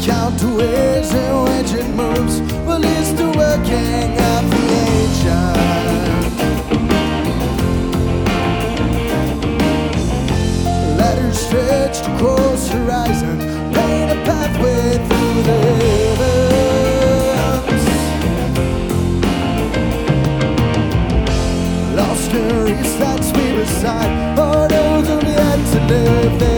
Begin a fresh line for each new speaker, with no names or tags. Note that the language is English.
count the ways in which it moves. Well, it's the working of the ancient. Letters stretched across the horizon, paint a pathway through the heavens. Lost in reach that sweet beside, all those who yet to live there.